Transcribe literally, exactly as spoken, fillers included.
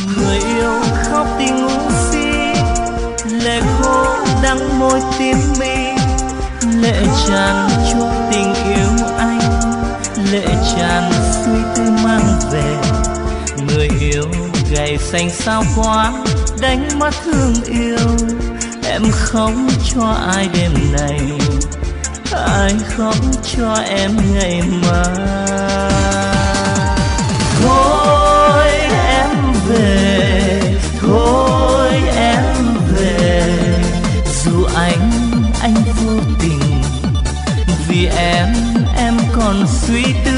Người yêu khóc thì ngu si, lệ khô đắng môi tím mi, lệ tràn chuốc tình yêu anh, lệ tràn suy tư mang về. Người yêu gầy xanh sao quá, đánh mất thương yêu. Em không cho ai đêm này, ai không cho em ngày mai. Thôi em về, thôi em về, dù anh, anh vô tình. Vì em, em còn suy tư